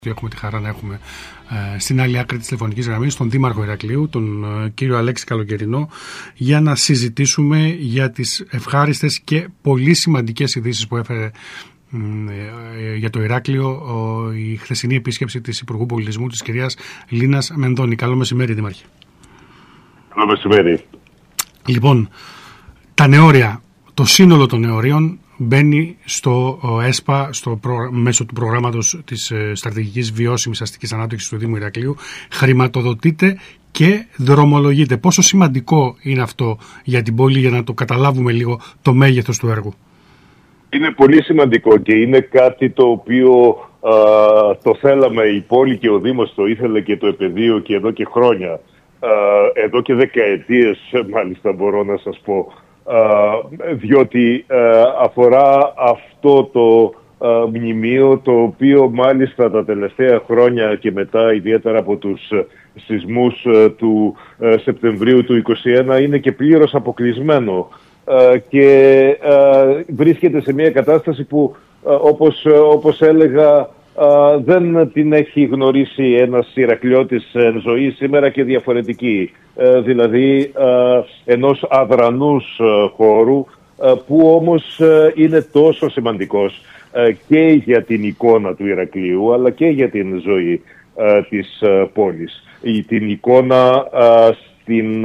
Έχουμε τη χαρά να έχουμε στην άλλη άκρη της τηλεφωνικής γραμμής τον Δήμαρχο Ηρακλείου, τον κύριο Αλέξη Καλοκαιρινό, για να συζητήσουμε για τις ευχάριστες και πολύ σημαντικές ειδήσεις που έφερε για το Ηράκλειο η χθεσινή επίσκεψη της Υπουργού Πολιτισμού, της κυρίας Λίνας Μενδώνη. Καλό μεσημέρι, Δήμαρχε. Καλό μεσημέρι. Λοιπόν, τα νεώρια, το σύνολο των νεωρίων μπαίνει στο ΕΣΠΑ μέσω του προγράμματος της Στρατηγικής Βιώσιμης Αστικής Ανάπτυξης του Δήμου Ηρακλείου, χρηματοδοτείται και δρομολογείται. Πόσο σημαντικό είναι αυτό για την πόλη, για να το καταλάβουμε λίγο το μέγεθος του έργου? Είναι πολύ σημαντικό και είναι κάτι το οποίο το θέλαμε η πόλη και ο Δήμος, το ήθελε και το επαιδείο και εδώ και χρόνια. Εδώ και δεκαετίες μάλιστα μπορώ να σας πω. Διότι αφορά αυτό το μνημείο, το οποίο μάλιστα τα τελευταία χρόνια και μετά, ιδιαίτερα από τους σεισμούς του Σεπτεμβρίου του 2021, είναι και πλήρως αποκλεισμένο και βρίσκεται σε μια κατάσταση που όπως έλεγα δεν την έχει γνωρίσει ένας Ηρακλειώτης εν ζωή σήμερα και διαφορετική. Δηλαδή ενός αδρανούς χώρου που όμως είναι τόσο σημαντικός και για την εικόνα του Ηρακλείου αλλά και για την ζωή της πόλης. Την εικόνα στην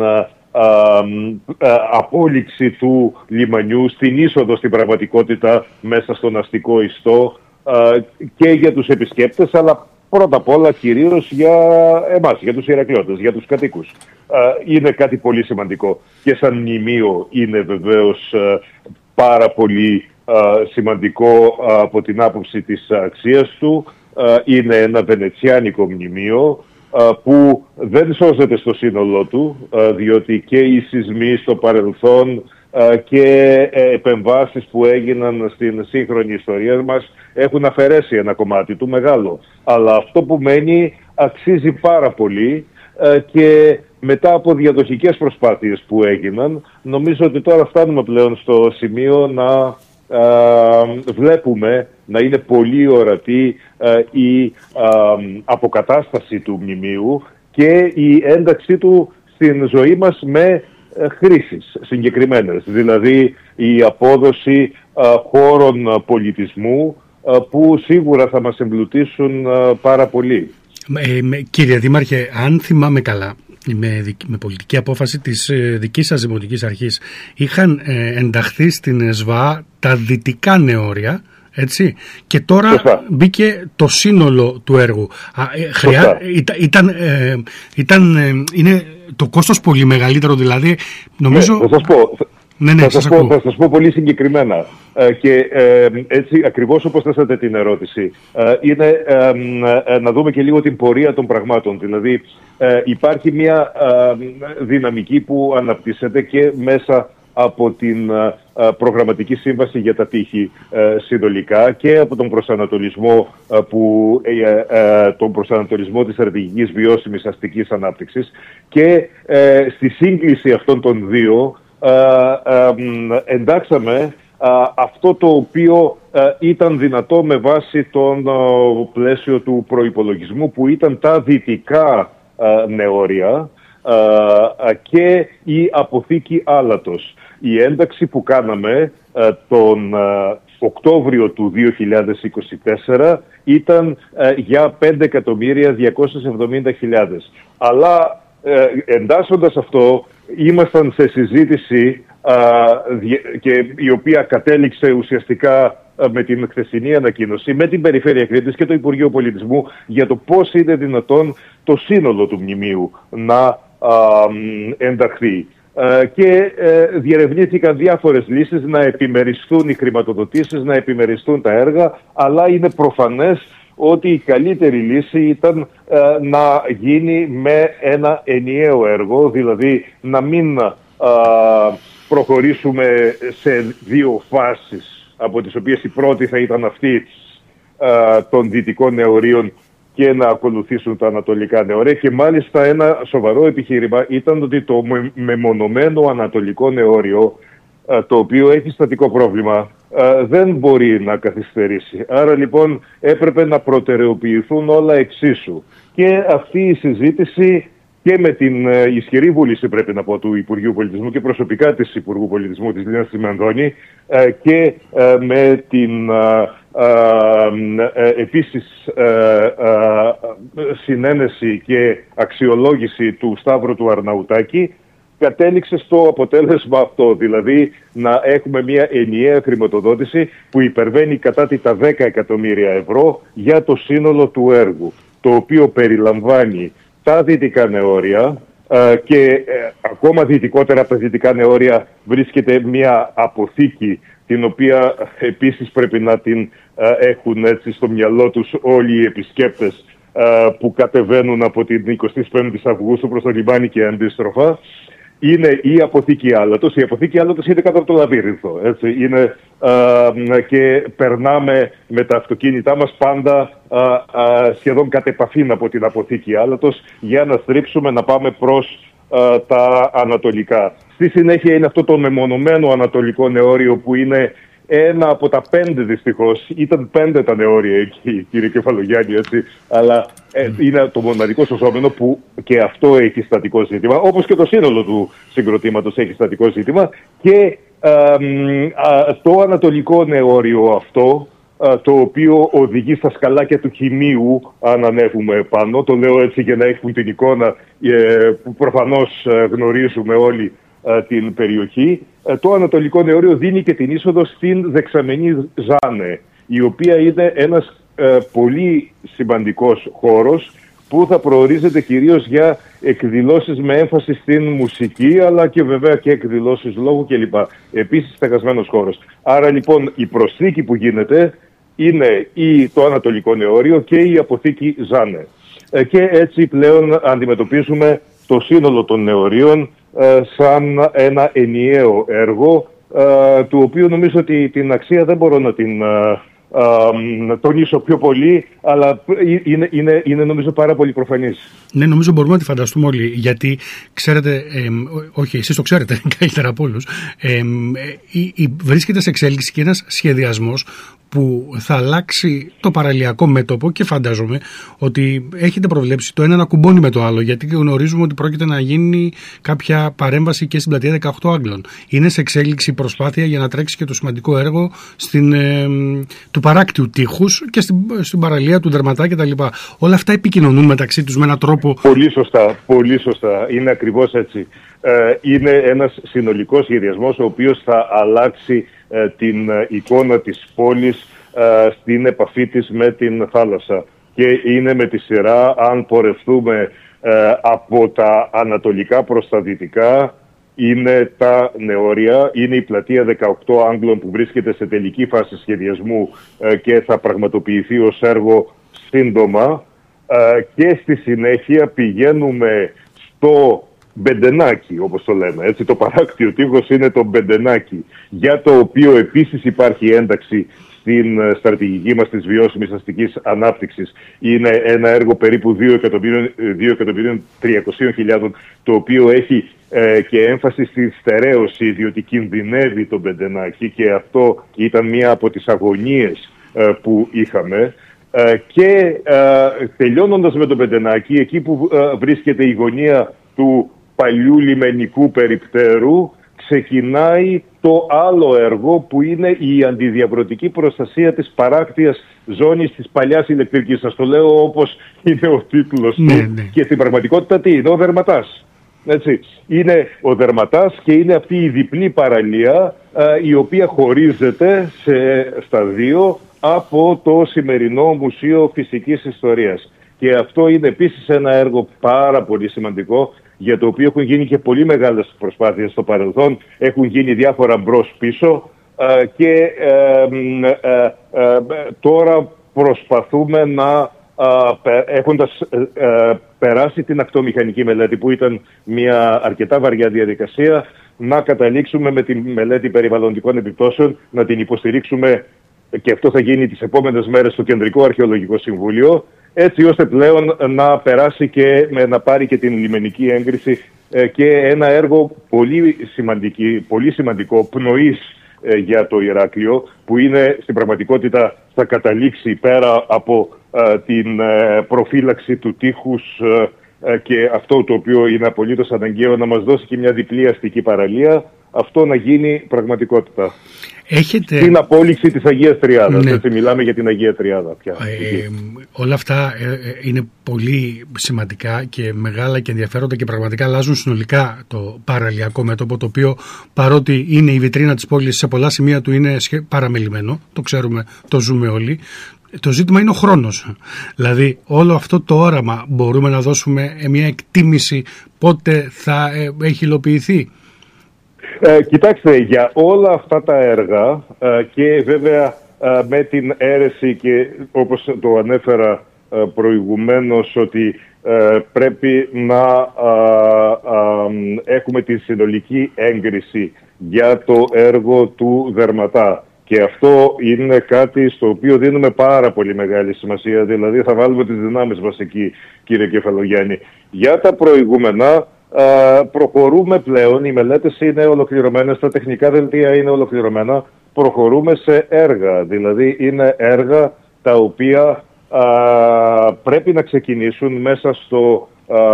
απόλυξη του λιμανιού, στην είσοδο στην πραγματικότητα μέσα στον αστικό ιστό και για τους επισκέπτες, αλλά πρώτα απ' όλα κυρίως για εμάς, για τους Ηρακλειώτες, για τους κατοίκους. Είναι κάτι πολύ σημαντικό και σαν μνημείο είναι βεβαίως πάρα πολύ σημαντικό από την άποψη της αξίας του. Είναι ένα βενετσιάνικο μνημείο που δεν σώζεται στο σύνολό του, διότι και οι σεισμοί στο παρελθόν και επεμβάσεις που έγιναν στην σύγχρονη ιστορία μας έχουν αφαιρέσει ένα κομμάτι του μεγάλο. Αλλά αυτό που μένει αξίζει πάρα πολύ και μετά από διαδοχικές προσπάθειες που έγιναν, νομίζω ότι τώρα φτάνουμε πλέον στο σημείο να βλέπουμε να είναι πολύ ορατή η αποκατάσταση του μνημείου και η ένταξή του στην ζωή μας με χρήσεις συγκεκριμένες, δηλαδή η απόδοση χώρων πολιτισμού που σίγουρα θα μας εμπλουτίσουν πάρα πολύ. Κύριε Δήμαρχε, αν θυμάμαι καλά, με πολιτική απόφαση της δικής σας Δημοτικής Αρχής είχαν ενταχθεί στην ΕΣΒΑ τα δυτικά νεώρια, έτσι, και τώρα μπήκε το σύνολο του έργου. Είναι το κόστος πολύ μεγαλύτερο, δηλαδή νομίζω... Θα σας πω. Θα σας πω πολύ συγκεκριμένα και έτσι ακριβώς όπως θέσατε την ερώτηση είναι να δούμε και λίγο την πορεία των πραγμάτων. Δηλαδή υπάρχει μια δυναμική που αναπτύσσεται και μέσα από την προγραμματική σύμβαση για τα τείχη συνολικά και από τον προσανατολισμό, τον προσανατολισμό της στρατηγικής βιώσιμης αστικής ανάπτυξης και στη σύγκληση αυτών των δύο εντάξαμε αυτό το οποίο ήταν δυνατό με βάση τον πλαίσιο του προϋπολογισμού, που ήταν τα δυτικά νεώρια και η αποθήκη άλατος. Η ένταξη που κάναμε τον Οκτώβριο του 2024 ήταν για 5.270.000. Αλλά εντάσσοντας αυτό, ήμασταν σε συζήτηση και η οποία κατέληξε ουσιαστικά με την χθεσινή ανακοίνωση με την Περιφέρεια Κρήτης και το Υπουργείο Πολιτισμού για το πώς είναι δυνατόν το σύνολο του μνημείου να ενταχθεί. Και διερευνήθηκαν διάφορες λύσεις να επιμεριστούν οι χρηματοδοτήσεις, να επιμεριστούν τα έργα, αλλά είναι προφανές ότι η καλύτερη λύση ήταν να γίνει με ένα ενιαίο έργο, δηλαδή να μην προχωρήσουμε σε δύο φάσεις, από τις οποίες η πρώτη θα ήταν αυτή των δυτικών νεωρίων και να ακολουθήσουν τα ανατολικά νεώρια. Και μάλιστα ένα σοβαρό επιχείρημα ήταν ότι το μεμονωμένο ανατολικό νεώριο, το οποίο έχει στατικό πρόβλημα, δεν μπορεί να καθυστερήσει. Άρα λοιπόν έπρεπε να προτεραιοποιηθούν όλα εξίσου. Και αυτή η συζήτηση και με την ισχυρή βούληση, πρέπει να πω, του Υπουργείου Πολιτισμού και προσωπικά της Υπουργού Πολιτισμού της Λίνας Τσιμενδώνη και με την επίσης συνένεση και αξιολόγηση του Σταύρου του Αρναουτάκη, κατέληξε στο αποτέλεσμα αυτό, δηλαδή να έχουμε μια ενιαία χρηματοδότηση που υπερβαίνει κατά τα 10 εκατομμύρια ευρώ για το σύνολο του έργου, το οποίο περιλαμβάνει τα Δυτικά Νεόρια και ακόμα δυτικότερα από τα Δυτικά Νεόρια βρίσκεται μια αποθήκη, την οποία επίσης πρέπει να την έχουν έτσι στο μυαλό τους όλοι οι επισκέπτες που κατεβαίνουν από την 25η Αυγούστου προς το λιμάνι και αντίστροφα. Είναι η αποθήκη Άλατος. Η αποθήκη Άλατος είναι κάτω από το λαβύρινθο. Έτσι. Είναι, και περνάμε με τα αυτοκίνητά μας πάντα σχεδόν κατ' επαφήν από την αποθήκη Άλατος για να στρίψουμε να πάμε προς τα ανατολικά. Στη συνέχεια είναι αυτό το μεμονωμένο ανατολικό νεόριο που είναι ένα από τα 5 δυστυχώς. Ήταν 5 τα νεόρια εκεί, κύριε Κεφαλογιάννη, έτσι. Αλλά είναι το μοναδικό σωσόμενο που και αυτό έχει στατικό ζήτημα, όπως και το σύνολο του συγκροτήματος έχει στατικό ζήτημα. Και το ανατολικό νεόριο αυτό, το οποίο οδηγεί στα σκαλάκια του Χημείου, αν ανέβουμε πάνω, το λέω έτσι για να έχουν την εικόνα που προφανώς γνωρίζουμε όλοι την περιοχή. Το ανατολικό νεόριο δίνει και την είσοδο στην δεξαμενή Ζάνε, η οποία είναι ένας πολύ σημαντικός χώρος που θα προορίζεται κυρίως για εκδηλώσεις με έμφαση στην μουσική, αλλά και βέβαια και εκδηλώσεις λόγου κλπ. Επίσης στεγασμένος χώρος. Άρα λοιπόν η προσθήκη που γίνεται είναι το ανατολικό νεόριο και η αποθήκη Ζάνε. Και έτσι πλέον αντιμετωπίζουμε το σύνολο των νεωρίων σαν ένα ενιαίο έργο, του οποίου νομίζω ότι την αξία δεν μπορώ να την τονίσω πιο πολύ, αλλά είναι νομίζω πάρα πολύ προφανής. Ναι, νομίζω μπορούμε να τη φανταστούμε όλοι, γιατί ξέρετε, όχι εσείς το ξέρετε καλύτερα από όλους, βρίσκεται σε εξέλιξη και ένας σχεδιασμός που θα αλλάξει το παραλιακό μέτωπο και φαντάζομαι ότι έχετε προβλέψει το ένα να κουμπώνει με το άλλο, γιατί γνωρίζουμε ότι πρόκειται να γίνει κάποια παρέμβαση και στην πλατεία 18 Άγγλων. Είναι σε εξέλιξη προσπάθεια για να τρέξει και το σημαντικό έργο του παράκτιου τείχους και στην παραλία του Δερματά κτλ. Όλα αυτά επικοινωνούν μεταξύ τους με έναν τρόπο. Πολύ σωστά, πολύ σωστά. Είναι ακριβώς έτσι. Είναι ένας συνολικός σχεδιασμός ο οποίος θα αλλάξει την εικόνα της πόλης στην επαφή της με την θάλασσα. Και είναι με τη σειρά, αν πορευτούμε από τα ανατολικά προς τα δυτικά, είναι τα νεόρια, είναι η πλατεία 18 Άγγλων που βρίσκεται σε τελική φάση σχεδιασμού και θα πραγματοποιηθεί ως έργο σύντομα, και στη συνέχεια πηγαίνουμε στο Μπεντενάκι, όπως το λέμε. Έτσι, το παράκτιο τείχος είναι το Μπεντενάκι, για το οποίο επίσης υπάρχει ένταξη στην στρατηγική μας της βιώσιμης αστικής ανάπτυξης. Είναι ένα έργο περίπου 2.300.000, το οποίο έχει και έμφαση στη στερέωση, διότι κινδυνεύει το Μπεντενάκι, και αυτό ήταν μία από τις αγωνίες που είχαμε. Και τελειώνοντας με το Μπεντενάκι, εκεί που βρίσκεται η γωνία του παλιού λιμενικού περιπτέρου, ξεκινάει το άλλο έργο που είναι η αντιδιαβρωτική προστασία της παράκτιας ζώνης της παλιάς ηλεκτρικής. Σας το λέω όπως είναι ο τίτλος του. Ναι. Και στην πραγματικότητα τι είναι? Ο Δερματάς. Έτσι. Είναι ο Δερματάς και είναι αυτή η διπλή παραλία, η οποία χωρίζεται στα δύο από το σημερινό Μουσείο Φυσικής Ιστορίας. Και αυτό είναι επίσης ένα έργο πάρα πολύ σημαντικό, για το οποίο έχουν γίνει και πολύ μεγάλες προσπάθειες στο παρελθόν. Έχουν γίνει διάφορα μπρος-πίσω και τώρα προσπαθούμε να, έχοντας περάσει την ακτομηχανική μελέτη, που ήταν μια αρκετά βαριά διαδικασία, να καταλήξουμε με τη μελέτη περιβαλλοντικών επιπτώσεων, να την υποστηρίξουμε, και αυτό θα γίνει τις επόμενες μέρες στο Κεντρικό Αρχαιολογικό Συμβούλιο, έτσι ώστε πλέον να περάσει και να πάρει και την λιμενική έγκριση, και ένα έργο πολύ σημαντικό πνοής για το Ηράκλειο, που είναι στην πραγματικότητα θα καταλήξει πέρα από την προφύλαξη του τείχους και αυτό το οποίο είναι απολύτως αναγκαίο, να μας δώσει και μια διπλή αστική παραλία, αυτό να γίνει πραγματικότητα. Την απόλυξη της Αγίας Τριάδας. Ναι. Έτσι μιλάμε για την Αγία Τριάδα πια. Όλα αυτά είναι πολύ σημαντικά και μεγάλα και ενδιαφέροντα και πραγματικά αλλάζουν συνολικά το παραλιακό μέτωπο, το οποίο παρότι είναι η βιτρίνα της πόλης, σε πολλά σημεία του είναι παραμελημένο, το ξέρουμε, το ζούμε όλοι. Το ζήτημα είναι ο χρόνος. Δηλαδή όλο αυτό το όραμα μπορούμε να δώσουμε μια εκτίμηση πότε θα έχει υλοποιηθεί. Κοιτάξτε, για όλα αυτά τα έργα και βέβαια με την αίρεση και όπως το ανέφερα προηγουμένως ότι πρέπει να έχουμε τη συνολική έγκριση για το έργο του Δερματά. Και αυτό είναι κάτι στο οποίο δίνουμε πάρα πολύ μεγάλη σημασία, δηλαδή θα βάλουμε τις δυνάμεις μας εκεί, κύριε Κεφαλογιάννη. Για τα προηγούμενα προχωρούμε πλέον, οι μελέτες είναι ολοκληρωμένες, τα τεχνικά δελτία είναι ολοκληρωμένα, προχωρούμε σε έργα, δηλαδή είναι έργα τα οποία πρέπει να ξεκινήσουν μέσα στο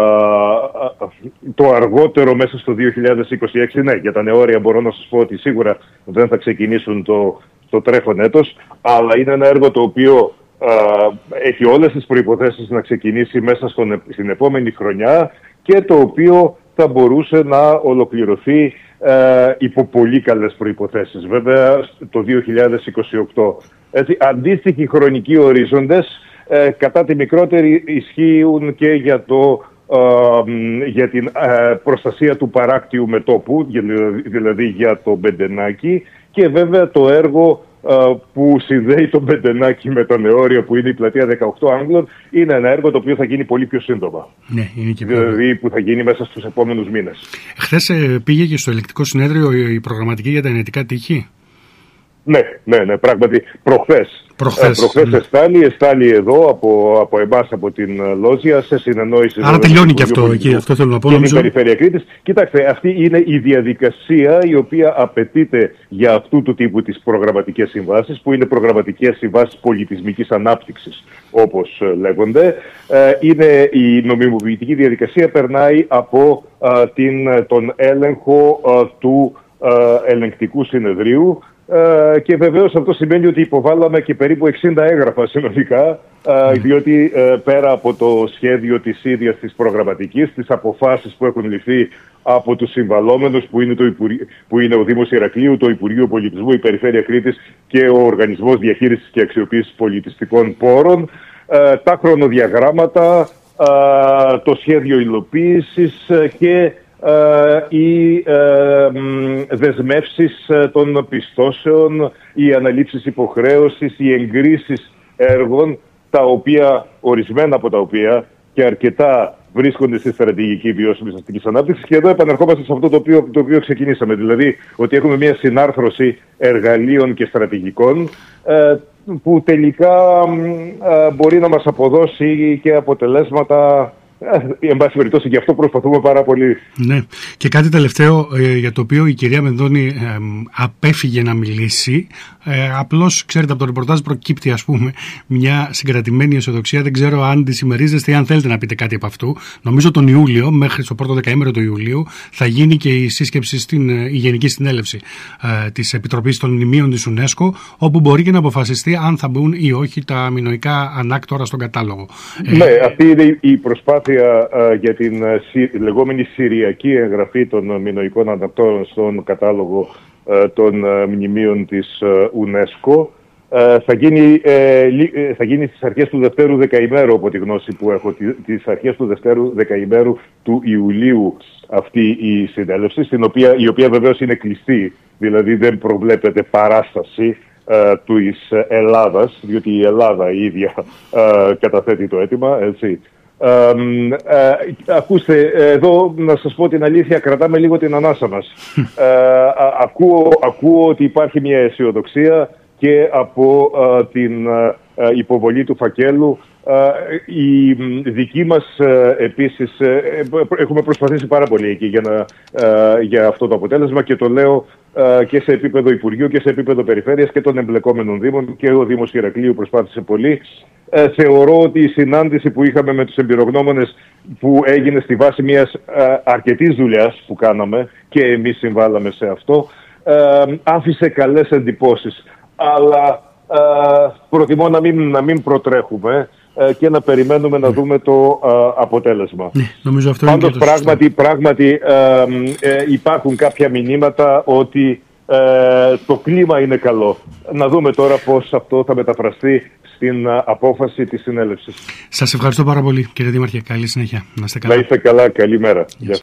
το αργότερο μέσα στο 2026. Ναι, για τα νεόρια μπορώ να σας πω ότι σίγουρα δεν θα ξεκινήσουν το τρέχον έτος, αλλά είναι ένα έργο το οποίο έχει όλες τις προϋποθέσεις να ξεκινήσει μέσα στην επόμενη χρονιά και το οποίο θα μπορούσε να ολοκληρωθεί υπό πολύ καλές προϋποθέσεις. Βέβαια το 2028. Έτσι, αντίστοιχοι χρονικοί ορίζοντες κατά τη μικρότερη ισχύουν και για την προστασία του παράκτιου μετώπου, δηλαδή για το Μπεντενάκι, και βέβαια το έργο που συνδέει το Μπεντενάκι με τα νεόρια, που είναι η πλατεία 18 Άγγλων, είναι ένα έργο το οποίο θα γίνει πολύ πιο σύντομα. Ναι, είναι και δηλαδή που θα γίνει μέσα στους επόμενους μήνες. Χθες πήγε και στο ελεκτικό συνέδριο η προγραμματική για τα ενετικά τείχη. Ναι, πράγματι. Προχθές εστάλει εδώ από εμάς, από την Λόζια, σε συνεννόηση. Άρα τελειώνει και αυτό εκεί, αυτό θέλω να πω. Και την Περιφέρεια Κρήτης. Κοιτάξτε, αυτή είναι η διαδικασία η οποία απαιτείται για αυτού του τύπου τις προγραμματικές συμβάσεις, που είναι προγραμματικές συμβάσεις πολιτισμικής ανάπτυξης, όπως λέγονται. Είναι η νομιμοποιητική διαδικασία, περνάει από τον έλεγχο του ελεγκτικού συνεδρίου. Και βεβαίως αυτό σημαίνει ότι υποβάλαμε και περίπου 60 έγγραφα συνολικά, διότι πέρα από το σχέδιο της ίδιας της προγραμματικής, τις αποφάσεις που έχουν ληφθεί από τους συμβαλόμενους, που είναι ο Δήμος Ηρακλείου, το Υπουργείο Πολιτισμού, η Περιφέρεια Κρήτης και ο Οργανισμός Διαχείρισης και Αξιοποίησης Πολιτιστικών Πόρων, τα χρονοδιαγράμματα, το σχέδιο υλοποίησης και οι δεσμεύσεις των πιστώσεων, οι αναλήψεις υποχρέωσης, οι εγκρίσεις έργων, τα οποία, ορισμένα από τα οποία και αρκετά βρίσκονται στη στρατηγική βιώσιμης αστικής ανάπτυξης. Και εδώ επανερχόμαστε σε αυτό το οποίο ξεκινήσαμε, δηλαδή ότι έχουμε μια συνάρθρωση εργαλείων και στρατηγικών που τελικά μπορεί να μας αποδώσει και αποτελέσματα. Εν πάση περιπτώσει, γι' αυτό προσπαθούμε πάρα πολύ. Ναι. Και κάτι τελευταίο για το οποίο η κυρία Μενδώνη απέφυγε να μιλήσει. Απλώς, ξέρετε, από το ρεπορτάζ προκύπτει, ας πούμε, μια συγκρατημένη αισιοδοξία. Δεν ξέρω αν τη συμμερίζεστε ή αν θέλετε να πείτε κάτι από αυτού. Νομίζω τον Ιούλιο, μέχρι στο πρώτο δεκαήμερο του Ιουλίου, θα γίνει και η σύσκεψη η Γενική Συνέλευση της Επιτροπής των Μνημείων της UNESCO, όπου μπορεί και να αποφασιστεί αν θα μπουν ή όχι τα μινωικά ανάκτορα στον κατάλογο. Ναι, αυτή είναι η προσπάθεια για την λεγόμενη συριακή εγγραφή των μινωικών ανακτόρων στον κατάλογο των μνημείων της UNESCO. Θα γίνει στις αρχές του δευτέρου δεκαημέρου, από τη γνώση που έχω, τις αρχές του δευτέρου δεκαημέρου του Ιουλίου αυτή η συνέλευση, η οποία βεβαίως είναι κλειστή, δηλαδή δεν προβλέπεται παράσταση της Ελλάδας, διότι η Ελλάδα η ίδια καταθέτει το αίτημα, έτσι. Ακούστε, εδώ να σας πω την αλήθεια, κρατάμε λίγο την ανάσα μας. Ακούω ότι υπάρχει μια αισιοδοξία και από την υποβολή του φακέλου. Η δική μας επίσης έχουμε προσπαθήσει πάρα πολύ εκεί για αυτό το αποτέλεσμα, και το λέω και σε επίπεδο Υπουργείου και σε επίπεδο Περιφέρειας και των εμπλεκόμενων Δήμων, και ο Δήμος Ηρακλείου προσπάθησε πολύ. Θεωρώ ότι η συνάντηση που είχαμε με τους εμπειρογνώμονες, που έγινε στη βάση μιας αρκετής δουλειάς που κάναμε και εμείς συμβάλαμε σε αυτό, άφησε καλές εντυπώσεις. Αλλά προτιμώ να μην προτρέχουμε και να περιμένουμε να δούμε το αποτέλεσμα. Νομίζω αυτό πάντως πράγματι υπάρχουν κάποια μηνύματα ότι το κλίμα είναι καλό. Να δούμε τώρα πώς αυτό θα μεταφραστεί στην απόφαση της συνέλευσης. Σας ευχαριστώ πάρα πολύ, κύριε Δήμαρχε. Καλή συνέχεια. Να είστε καλά. Να είστε καλά. Καλημέρα.